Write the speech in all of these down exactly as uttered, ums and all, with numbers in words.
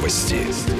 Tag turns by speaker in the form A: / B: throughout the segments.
A: Новости.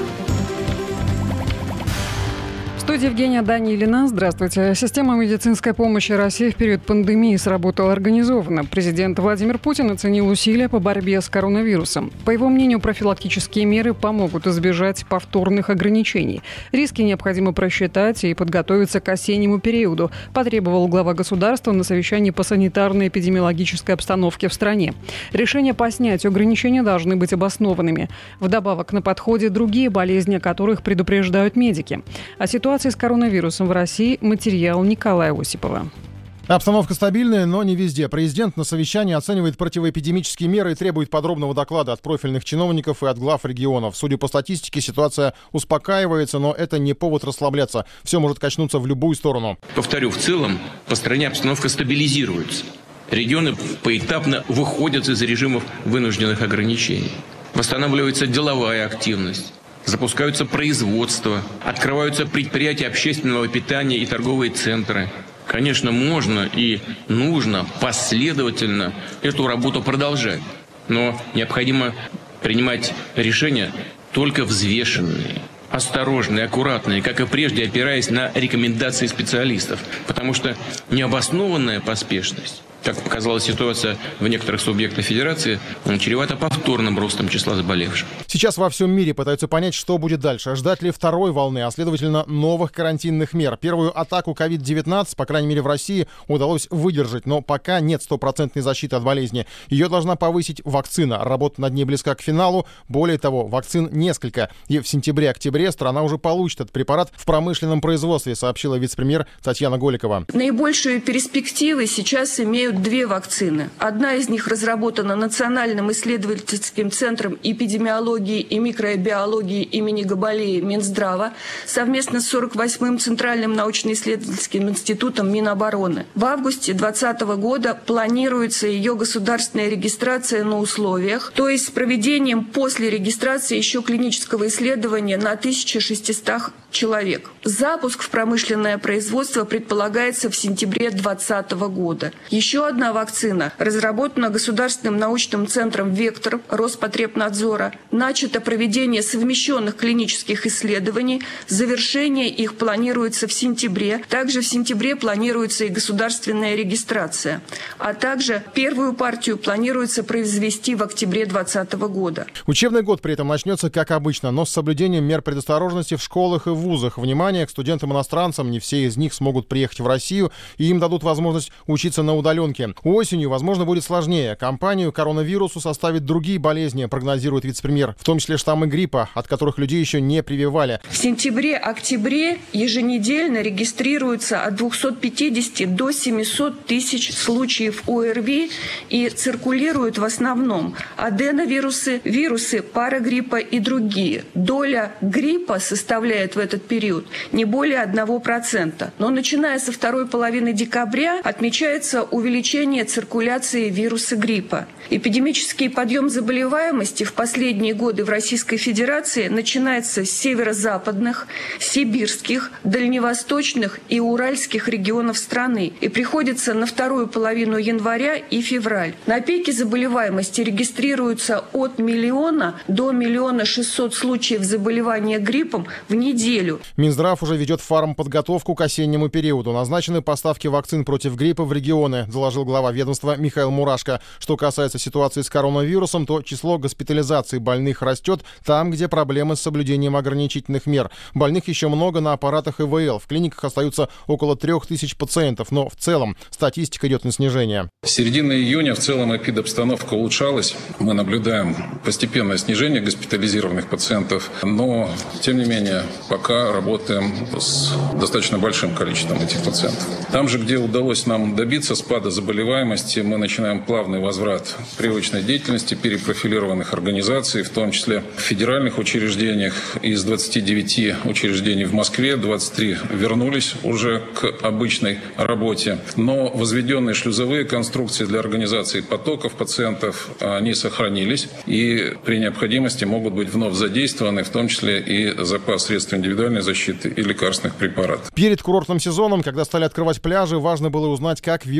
B: В студии Евгения Данилина. Здравствуйте. Система медицинской помощи России в период пандемии сработала организованно. Президент Владимир Путин оценил усилия по борьбе с коронавирусом. По его мнению, профилактические меры помогут избежать повторных ограничений. Риски необходимо просчитать и подготовиться к осеннему периоду, потребовал глава государства на совещании по санитарно-эпидемиологической обстановке в стране. Решения по снятию ограничений должны быть обоснованными. Вдобавок на подходе другие болезни, о которых предупреждают медики. О ситуации с коронавирусом в России материал Николая Осипова.
C: Обстановка стабильная, но не везде. Президент на совещании оценивает противоэпидемические меры и требует подробного доклада от профильных чиновников и от глав регионов. Судя по статистике, ситуация успокаивается, но это не повод расслабляться. Все может качнуться в любую сторону.
D: Повторю, в целом по стране обстановка стабилизируется. Регионы поэтапно выходят из режимов вынужденных ограничений. Восстанавливается деловая активность. Запускаются производства, открываются предприятия общественного питания и торговые центры. Конечно, можно и нужно последовательно эту работу продолжать, но необходимо принимать решения только взвешенные, осторожные, аккуратные, как и прежде, опираясь на рекомендации специалистов, потому что необоснованная поспешность, как показала ситуация в некоторых субъектах Федерации, чревата повторным ростом числа заболевших.
C: Сейчас во всем мире пытаются понять, что будет дальше. Ждать ли второй волны, а следовательно новых карантинных мер. Первую атаку ковид девятнадцать, по крайней мере в России, удалось выдержать, но пока нет стопроцентной защиты от болезни. Ее должна повысить вакцина. Работа над ней близка к финалу. Более того, вакцин несколько. И в сентябре-октябре страна уже получит этот препарат в промышленном производстве, сообщила вице-премьер Татьяна Голикова.
E: Наибольшие перспективы сейчас имеют две вакцины. Одна из них разработана Национальным исследовательским центром эпидемиологии и микробиологии имени Габалеи Минздрава совместно с сорок восьмым Центральным научно-исследовательским институтом Минобороны. В августе две тысячи двадцатого года планируется ее государственная регистрация на условиях, то есть с проведением после регистрации еще клинического исследования на тысяча шестьсот человек. Запуск в промышленное производство предполагается в сентябре две тысячи двадцатого года. Еще одна вакцина разработана Государственным научным центром «Вектор» Роспотребнадзора. Начато проведение совмещенных клинических исследований. Завершение их планируется в сентябре. Также в сентябре планируется и государственная регистрация. А также первую партию планируется произвести в октябре две тысячи двадцатого года.
C: Учебный год при этом начнется как обычно, но с соблюдением мер предосторожности в школах и в вузах. Внимание к студентам-иностранцам. Не все из них смогут приехать в Россию, и им дадут возможность учиться на удаленке. Осенью, возможно, будет сложнее. Компанию коронавирусу составят другие болезни, прогнозирует вице-премьер, в том числе штаммы гриппа, от которых людей еще не прививали.
E: В сентябре-октябре еженедельно регистрируется от двухсот пятидесяти до семисот тысяч случаев ОРВИ и циркулируют в основном аденовирусы, вирусы парагриппа и другие. Доля гриппа составляет в этот период не более одного процента. Но начиная со второй половины декабря отмечается увеличение циркуляции вируса гриппа. Эпидемический подъем заболеваемости в последние годы в Российской Федерации начинается с северо-западных, сибирских, дальневосточных и уральских регионов страны и приходится на вторую половину января и февраль. На пике заболеваемости регистрируется от миллиона до миллиона шестисот случаев заболевания гриппом в неделю.
C: Минздрав уже ведет фармподготовку к осеннему периоду. Назначены поставки вакцин против гриппа в регионы, доложил глава ведомства Михаил Мурашко. Что касается ситуации с коронавирусом, то число госпитализаций больных растет там, где проблемы с соблюдением ограничительных мер. Больных еще много на аппаратах ИВЛ. В клиниках остаются около трех тысяч пациентов, но в целом статистика идет на снижение.
F: С середины июня в целом эпидобстановка улучшалась. Мы наблюдаем постепенное снижение госпитализированных пациентов, но, тем не менее, пока работаем с достаточно большим количеством этих пациентов. Там же, где удалось нам добиться спада заболеваемости, мы начинаем плавный возврат привычной деятельности перепрофилированных организаций, в том числе в федеральных учреждениях. Из двадцати девяти учреждений в Москве двадцать три вернулись уже к обычной работе. Но возведенные шлюзовые конструкции для организации потоков пациентов, они сохранились и при необходимости могут быть вновь задействованы, в том числе и запас средств индивидуальной защиты и лекарственных препаратов.
C: Перед курортным сезоном, когда стали открывать пляжи, важно было узнать, как вирус ведет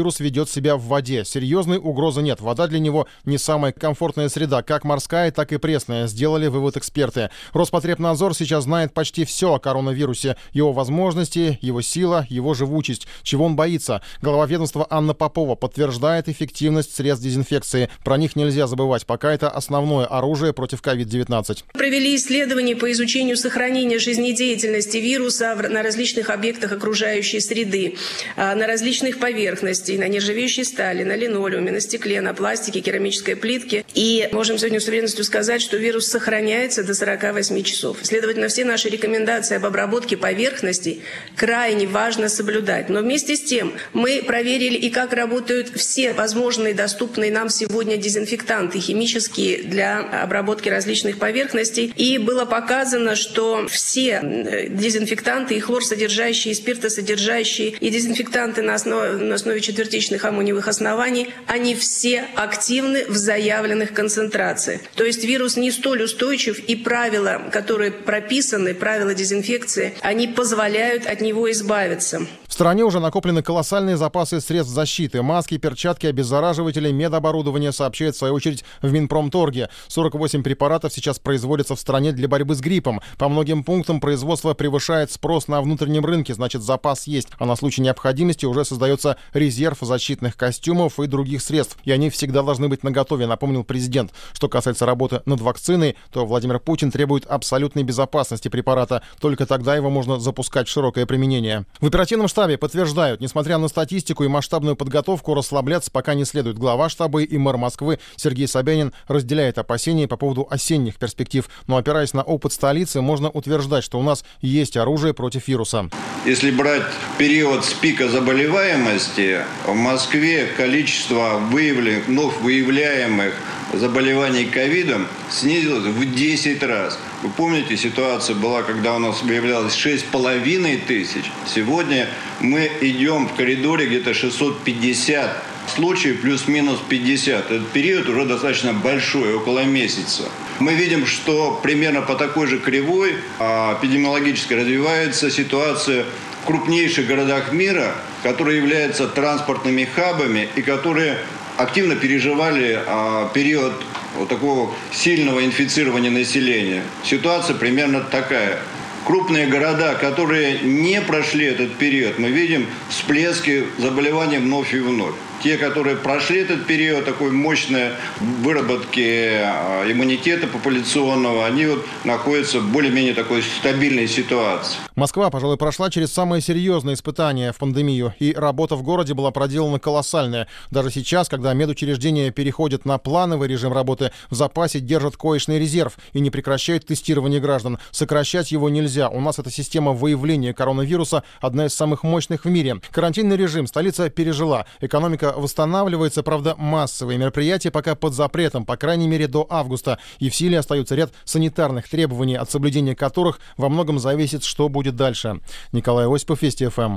C: ведет себя в воде. Серьезной угрозы нет. Вода для него не самая комфортная среда, как морская, так и пресная, сделали вывод эксперты. Роспотребнадзор сейчас знает почти все о коронавирусе, его возможности, его сила, его живучесть. Чего он боится? Глава ведомства Анна Попова подтверждает эффективность средств дезинфекции. Про них нельзя забывать, пока это основное оружие против ковид девятнадцать.
A: Провели исследования по изучению сохранения жизнедеятельности вируса на различных объектах окружающей среды, на различных поверхностях, на нержавеющей стали, на линолеуме, на стекле, на пластике, керамической плитке. И можем сегодня с уверенностью сказать, что вирус сохраняется до сорока восьми часов. Следовательно, все наши рекомендации об обработке поверхностей крайне важно соблюдать. Но вместе с тем мы проверили и как работают все возможные доступные нам сегодня дезинфектанты химические для обработки различных поверхностей. И было показано, что все дезинфектанты, и хлорсодержащие, и спиртосодержащие, и дезинфектанты на основе, на основе четвертичных аммониевых оснований, они все активны в заявленных концентрациях. То есть вирус не столь устойчив, и правила, которые прописаны, правила дезинфекции, они позволяют от него избавиться.
C: В стране уже накоплены колоссальные запасы средств защиты. Маски, перчатки, обеззараживатели, медоборудование, сообщает в свою очередь в Минпромторге. сорок восемь препаратов сейчас производятся в стране для борьбы с гриппом. По многим пунктам производство превышает спрос на внутреннем рынке, значит, запас есть. А на случай необходимости уже создается резерв защитных костюмов и других средств. И они всегда должны быть наготове, напомнил президент. Что касается работы над вакциной, то Владимир Путин требует абсолютной безопасности препарата. Только тогда его можно запускать в широкое применение. В оперативном штабе подтверждают, несмотря на статистику и масштабную подготовку, расслабляться пока не следует. Глава штаба и мэр Москвы Сергей Собянин разделяет опасения по поводу осенних перспектив. Но опираясь на опыт столицы, можно утверждать, что у нас есть оружие против вируса.
G: Если брать период с пика заболеваемости, в Москве количество выявленных, вновь выявляемых заболеваний ковидом снизилось в десять раз. Вы помните, ситуация была, когда у нас выявлялось шесть с половиной тысяч. Сегодня мы идем в коридоре где-то шестьсот пятьдесят случаев, плюс-минус пятьдесят. Этот период уже достаточно большой, около месяца. Мы видим, что примерно по такой же кривой эпидемиологически развивается ситуация в крупнейших городах мира, которые являются транспортными хабами и которые активно переживали а, период вот такого сильного инфицирования населения. Ситуация примерно такая. Крупные города, которые не прошли этот период, мы видим всплески заболеваний вновь и вновь. Те, которые прошли этот период такой мощной выработки иммунитета популяционного, они вот находятся в более-менее такой стабильной ситуации.
C: Москва, пожалуй, прошла через самые серьезные испытания в пандемию, и работа в городе была проделана колоссальная. Даже сейчас, когда медучреждения переходят на плановый режим работы, в запасе держат коечный резерв и не прекращают тестирование граждан. Сокращать его нельзя. У нас эта система выявления коронавируса одна из самых мощных в мире. Карантинный режим столица пережила. Экономика восстанавливается, правда, массовые мероприятия пока под запретом, по крайней мере, до августа. И в силе остаются ряд санитарных требований, от соблюдения которых во многом зависит, что будет дальше. Николай Осипов, Вести ФМ.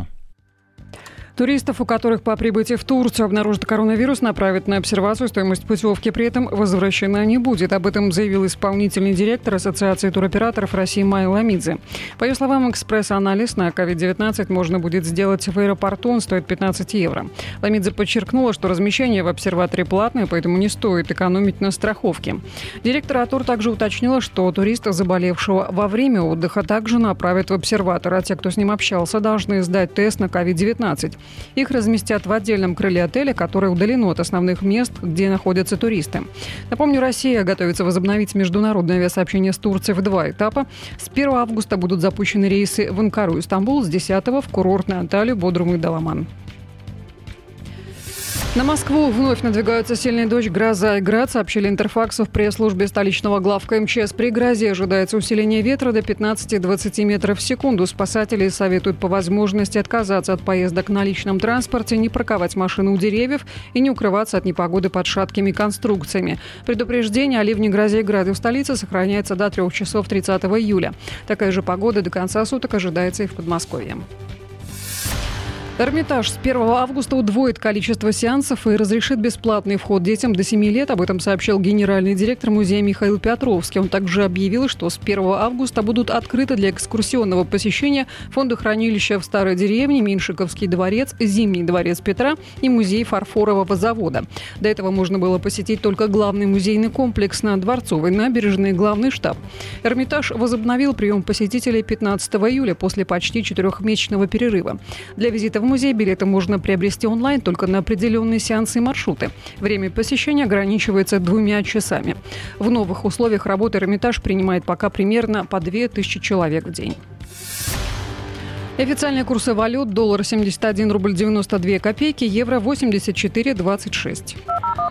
B: Туристов, у которых по прибытии в Турцию обнаружат коронавирус, направят на обсервацию. Стоимость путевки при этом возвращена не будет. Об этом заявил исполнительный директор Ассоциации туроператоров России Майя Ламидзе. По ее словам, экспресс-анализ на ковид девятнадцать можно будет сделать в аэропорту. Он стоит пятнадцать евро. Ламидзе подчеркнула, что размещение в обсерваторе платное, поэтому не стоит экономить на страховке. Директор АТУР также уточнила, что туриста, заболевшего во время отдыха, также направят в обсерватор, а те, кто с ним общался, должны сдать тест на ковид девятнадцать. Их разместят в отдельном крыле отеля, которое удалено от основных мест, где находятся туристы. Напомню, Россия готовится возобновить международное авиасообщение с Турцией в два этапа. С первого августа будут запущены рейсы в Анкару и Стамбул, с десятого в курортные Анталию, Бодрум и Даламан. На Москву вновь надвигаются сильный дождь, гроза и град, сообщили Интерфаксу в пресс-службе столичного главка МЧС. При грозе ожидается усиление ветра до пятнадцати-двадцати метров в секунду. Спасатели советуют по возможности отказаться от поездок на личном транспорте, не парковать машины у деревьев и не укрываться от непогоды под шаткими конструкциями. Предупреждение о ливне, грозе и граде в столице сохраняется до трех часов тридцатого июля. Такая же погода до конца суток ожидается и в Подмосковье. Эрмитаж с первого августа удвоит количество сеансов и разрешит бесплатный вход детям до семи лет. Об этом сообщил генеральный директор музея Михаил Петровский. Он также объявил, что с первого августа будут открыты для экскурсионного посещения фондохранилища в Старой деревне, Меньшиковский дворец, Зимний дворец Петра и музей фарфорового завода. До этого можно было посетить только главный музейный комплекс на Дворцовой набережной и главный штаб. Эрмитаж возобновил прием посетителей пятнадцатого июля после почти четырехмесячного перерыва. Для визита в В музей билеты можно приобрести онлайн только на определенные сеансы и маршруты. Время посещения ограничивается двумя часами. В новых условиях работы Эрмитаж принимает пока примерно по две тысячи человек в день. Официальные курсы валют: доллар семьдесят один рубль девяносто две копейки, евро восемьдесят четыре двадцать шесть.